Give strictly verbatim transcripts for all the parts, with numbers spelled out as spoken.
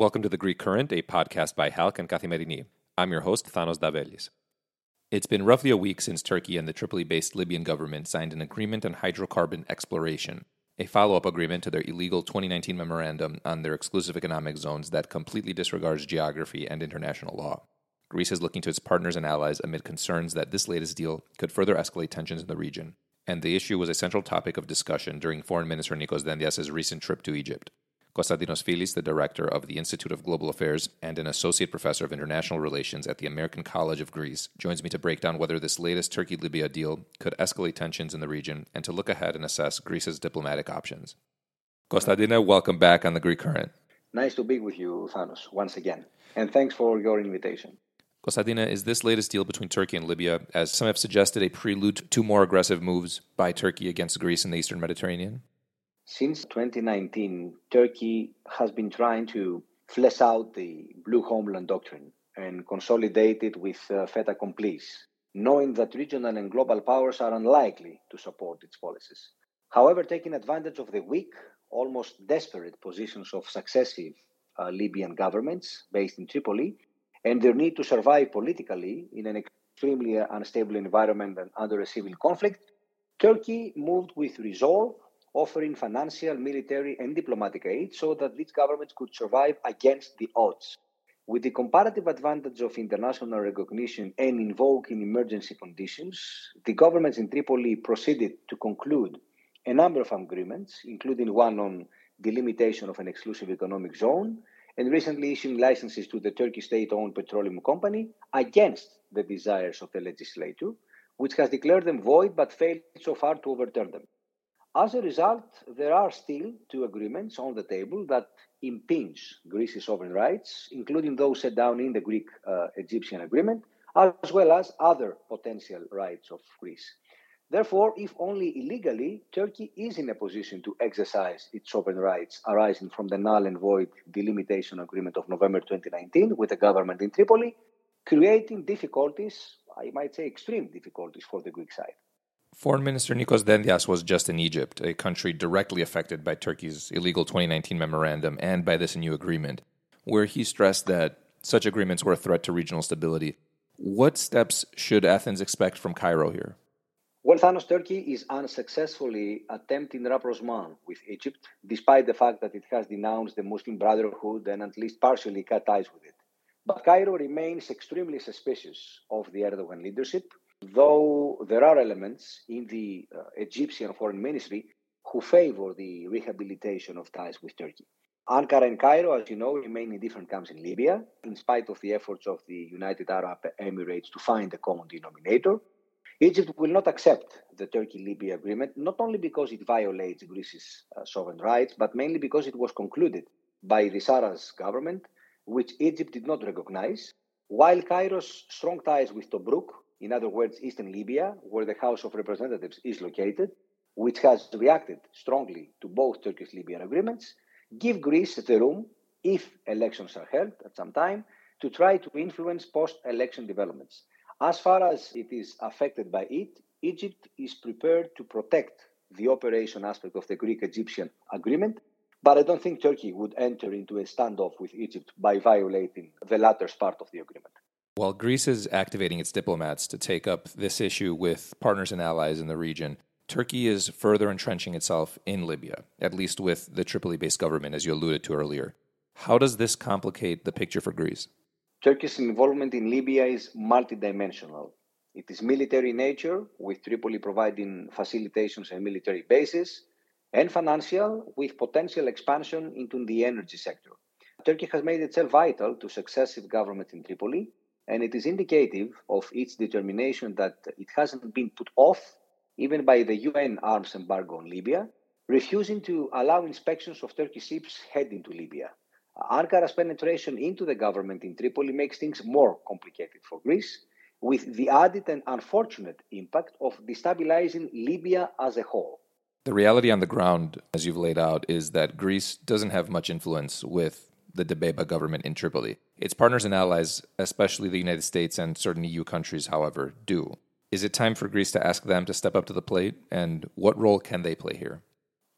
Welcome to The Greek Current, a podcast by Halk and Kathimerini. I'm your host, Thanos Davelis. It's been roughly a week since Turkey and the Tripoli-based Libyan government signed an agreement on hydrocarbon exploration, a follow-up agreement to their illegal twenty nineteen memorandum on their exclusive economic zones that completely disregards geography and international law. Greece is looking to its partners and allies amid concerns that this latest deal could further escalate tensions in the region, and the issue was a central topic of discussion during Foreign Minister Nikos Dendias' recent trip to Egypt. Konstantinos Filis, the director of the Institute of Global Affairs and an associate professor of international relations at the American College of Greece, joins me to break down whether this latest Turkey-Libya deal could escalate tensions in the region and to look ahead and assess Greece's diplomatic options. Konstantina, welcome back on The Greek Current. Nice to be with you, Thanos, once again. And thanks for your invitation. Konstantina, is this latest deal between Turkey and Libya, as some have suggested, a prelude to more aggressive moves by Turkey against Greece in the Eastern Mediterranean? Since twenty nineteen, Turkey has been trying to flesh out the Blue Homeland Doctrine and consolidate it with uh, fait accompli, knowing that regional and global powers are unlikely to support its policies. However, taking advantage of the weak, almost desperate positions of successive uh, Libyan governments based in Tripoli and their need to survive politically in an extremely unstable environment and under a civil conflict, Turkey moved with resolve, offering financial, military, and diplomatic aid so that these governments could survive against the odds. With the comparative advantage of international recognition and invoking emergency conditions, the governments in Tripoli proceeded to conclude a number of agreements, including one on the limitation of an exclusive economic zone, and recently issuing licenses to the Turkish state-owned petroleum company against the desires of the legislature, which has declared them void but failed so far to overturn them. As a result, there are still two agreements on the table that impinge Greece's sovereign rights, including those set down in the Greek-Egyptian uh, agreement, as well as other potential rights of Greece. Therefore, if only illegally, Turkey is in a position to exercise its sovereign rights arising from the null and void delimitation agreement of November twenty nineteen with the government in Tripoli, creating difficulties, I might say extreme difficulties, for the Greek side. Foreign Minister Nikos Dendias was just in Egypt, a country directly affected by Turkey's illegal twenty nineteen memorandum and by this new agreement, where he stressed that such agreements were a threat to regional stability. What steps should Athens expect from Cairo here? Well, Thanos, Turkey is unsuccessfully attempting rapprochement with Egypt, despite the fact that it has denounced the Muslim Brotherhood and at least partially cut ties with it. But Cairo remains extremely suspicious of the Erdogan leadership, though there are elements in the uh, Egyptian foreign ministry who favor the rehabilitation of ties with Turkey. Ankara and Cairo, as you know, remain in different camps in Libya, in spite of the efforts of the United Arab Emirates to find a common denominator. Egypt will not accept the Turkey-Libya agreement, not only because it violates Greece's uh, sovereign rights, but mainly because it was concluded by the Saras government, which Egypt did not recognize, while Cairo's strong ties with Tobruk, in other words, Eastern Libya, where the House of Representatives is located, which has reacted strongly to both Turkish-Libyan agreements, give Greece the room, if elections are held at some time, to try to influence post-election developments. As far as it is affected by it, Egypt is prepared to protect the operation aspect of the Greek-Egyptian agreement, but I don't think Turkey would enter into a standoff with Egypt by violating the latter part of the agreement. While Greece is activating its diplomats to take up this issue with partners and allies in the region, Turkey is further entrenching itself in Libya, at least with the Tripoli-based government, as you alluded to earlier. How does this complicate the picture for Greece? Turkey's involvement in Libya is multidimensional. It is military in nature, with Tripoli providing facilitations and military bases, and financial, with potential expansion into the energy sector. Turkey has made itself vital to successive governments in Tripoli, and it is indicative of its determination that it hasn't been put off, even by the U N arms embargo on Libya, refusing to allow inspections of Turkish ships heading to Libya. Ankara's penetration into the government in Tripoli makes things more complicated for Greece, with the added and unfortunate impact of destabilizing Libya as a whole. The reality on the ground, as you've laid out, is that Greece doesn't have much influence with the Dbeiba government in Tripoli. Its partners and allies, especially the United States and certain E U countries, however, do. Is it time for Greece to ask them to step up to the plate? And what role can they play here?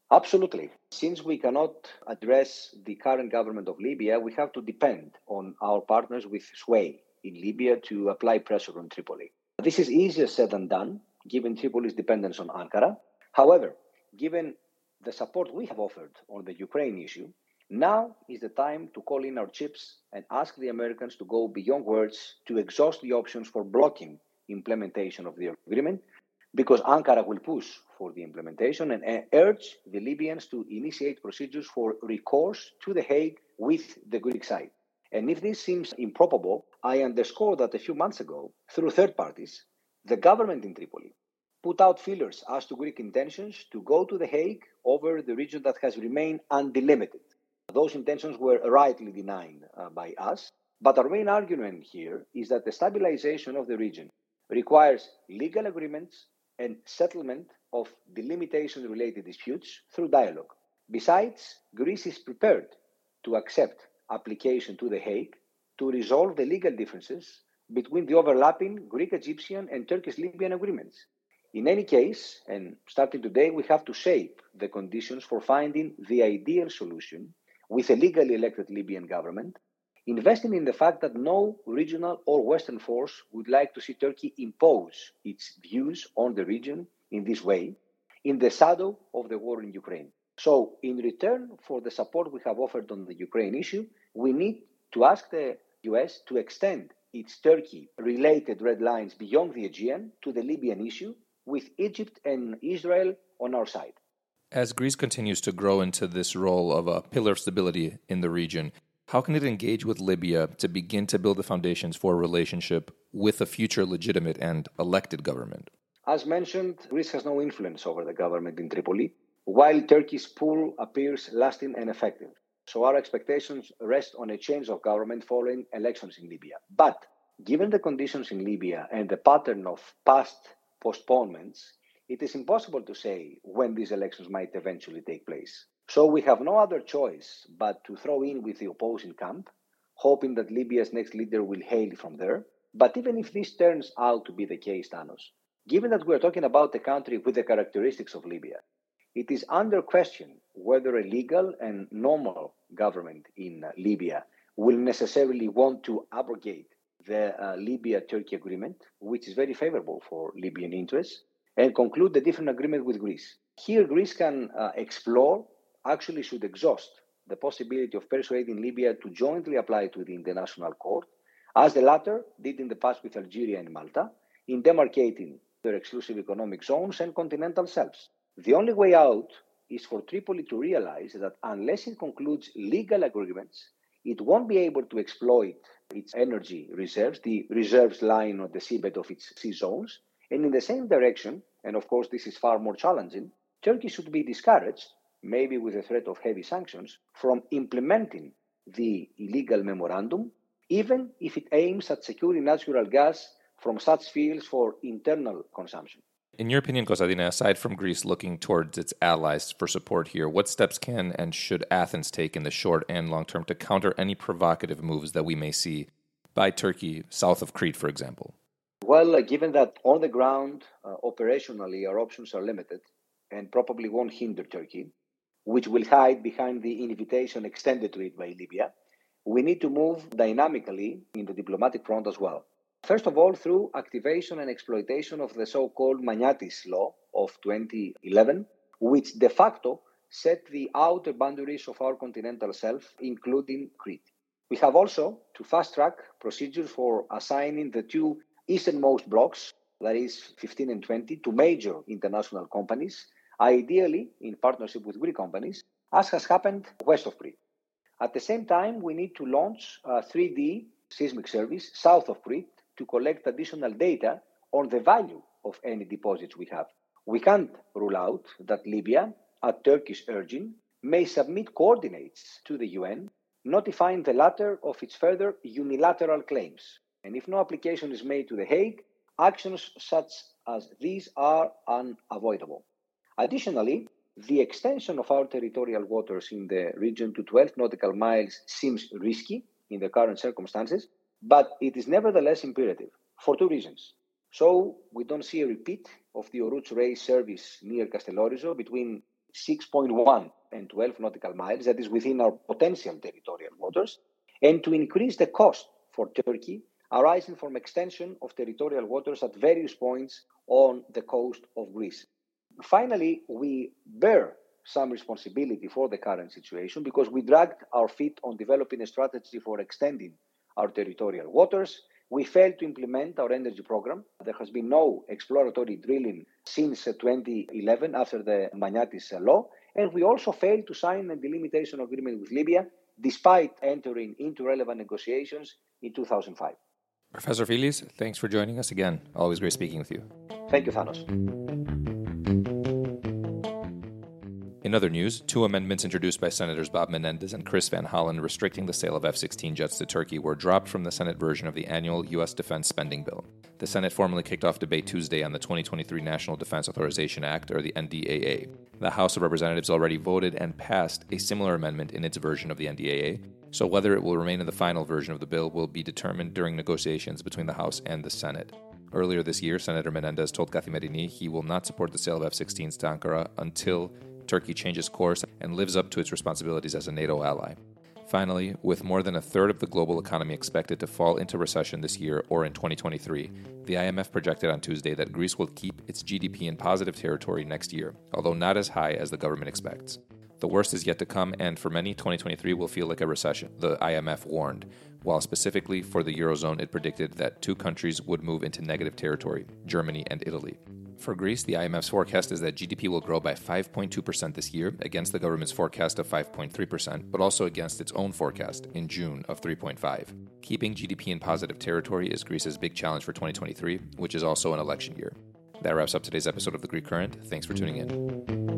Absolutely. Since we cannot address the current government of Libya, we have to depend on our partners with sway in Libya to apply pressure on Tripoli. This is easier said than done, given Tripoli's dependence on Ankara. However, given the support we have offered on the Ukraine issue, now is the time to call in our chips and ask the Americans to go beyond words to exhaust the options for blocking implementation of the agreement, because Ankara will push for the implementation and urge the Libyans to initiate procedures for recourse to The Hague with the Greek side. And if this seems improbable, I underscore that a few months ago, through third parties, the government in Tripoli put out feelers as to Greek intentions to go to The Hague over the region that has remained undelimited. Those intentions were rightly denied uh, by us, but our main argument here is that the stabilization of the region requires legal agreements and settlement of delimitation-related disputes through dialogue. Besides, Greece is prepared to accept application to The Hague to resolve the legal differences between the overlapping Greek-Egyptian and Turkish-Libyan agreements. In any case, and starting today, we have to shape the conditions for finding the ideal solution with a legally elected Libyan government, investing in the fact that no regional or Western force would like to see Turkey impose its views on the region in this way, in the shadow of the war in Ukraine. So, in return for the support we have offered on the Ukraine issue, we need to ask the U S to extend its Turkey-related red lines beyond the Aegean to the Libyan issue, with Egypt and Israel on our side. As Greece continues to grow into this role of a pillar of stability in the region, how can it engage with Libya to begin to build the foundations for a relationship with a future legitimate and elected government? As mentioned, Greece has no influence over the government in Tripoli, while Turkey's pull appears lasting and effective. So our expectations rest on a change of government following elections in Libya. But given the conditions in Libya and the pattern of past postponements, it is impossible to say when these elections might eventually take place. So we have no other choice but to throw in with the opposing camp, hoping that Libya's next leader will hail from there. But even if this turns out to be the case, Thanos, given that we're talking about a country with the characteristics of Libya, it is under question whether a legal and normal government in uh, Libya will necessarily want to abrogate the uh, Libya-Turkey agreement, which is very favorable for Libyan interests, and conclude a different agreement with Greece. Here, Greece can uh, explore, actually should exhaust, the possibility of persuading Libya to jointly apply to the International Court, as the latter did in the past with Algeria and Malta, in demarcating their exclusive economic zones and continental shelves. The only way out is for Tripoli to realize that unless it concludes legal agreements, it won't be able to exploit its energy reserves, the reserves lying on the seabed of its sea zones. And in the same direction, and of course this is far more challenging, Turkey should be discouraged, maybe with the threat of heavy sanctions, from implementing the illegal memorandum, even if it aims at securing natural gas from such fields for internal consumption. In your opinion, Kostadina, aside from Greece looking towards its allies for support here, what steps can and should Athens take in the short and long term to counter any provocative moves that we may see by Turkey south of Crete, for example? Well, uh, given that on the ground, uh, operationally, our options are limited and probably won't hinder Turkey, which will hide behind the invitation extended to it by Libya, we need to move dynamically in the diplomatic front as well. First of all, through activation and exploitation of the so-called Magnatis Law of twenty eleven, which de facto set the outer boundaries of our continental shelf, including Crete. We have also to fast-track procedures for assigning the two easternmost blocks, that is fifteen and twenty, to major international companies, ideally in partnership with Greek companies, as has happened west of Crete. At the same time, we need to launch a three D seismic service south of Crete to collect additional data on the value of any deposits we have. We can't rule out that Libya, at Turkish urging, may submit coordinates to the U N, notifying the latter of its further unilateral claims. And if no application is made to The Hague, actions such as these are unavoidable. Additionally, the extension of our territorial waters in the region to twelve nautical miles seems risky in the current circumstances, but it is nevertheless imperative for two reasons. So we don't see a repeat of the Oruç Reis service near Castellorizo between six point one and twelve nautical miles, that is within our potential territorial waters, and to increase the cost for Turkey arising from extension of territorial waters at various points on the coast of Greece. Finally, we bear some responsibility for the current situation because we dragged our feet on developing a strategy for extending our territorial waters. We failed to implement our energy program. There has been no exploratory drilling since twenty eleven after the Magnatis law. And we also failed to sign a delimitation agreement with Libya, despite entering into relevant negotiations in two thousand five. Professor Filis, thanks for joining us again. Always great speaking with you. Thank you, Thanos. In other news, two amendments introduced by Senators Bob Menendez and Chris Van Hollen restricting the sale of F sixteen jets to Turkey were dropped from the Senate version of the annual U S defense spending bill. The Senate formally kicked off debate Tuesday on the twenty twenty-three National Defense Authorization Act, or the N D A A. The House of Representatives already voted and passed a similar amendment in its version of the N D A A, so whether it will remain in the final version of the bill will be determined during negotiations between the House and the Senate. Earlier this year, Senator Menendez told Kathimerini he will not support the sale of F sixteens to Ankara until Turkey changes course and lives up to its responsibilities as a NATO ally. Finally, with more than a third of the global economy expected to fall into recession this year or in twenty twenty-three, the I M F projected on Tuesday that Greece will keep its G D P in positive territory next year, although not as high as the government expects. The worst is yet to come, and for many, twenty twenty-three will feel like a recession, the I M F warned, while specifically for the Eurozone it predicted that two countries would move into negative territory, Germany and Italy. For Greece, the I M F's forecast is that G D P will grow by five point two percent this year, against the government's forecast of five point three percent, but also against its own forecast in June of three point five. Keeping G D P in positive territory is Greece's big challenge for twenty twenty-three, which is also an election year. That wraps up today's episode of The Greek Current. Thanks for tuning in.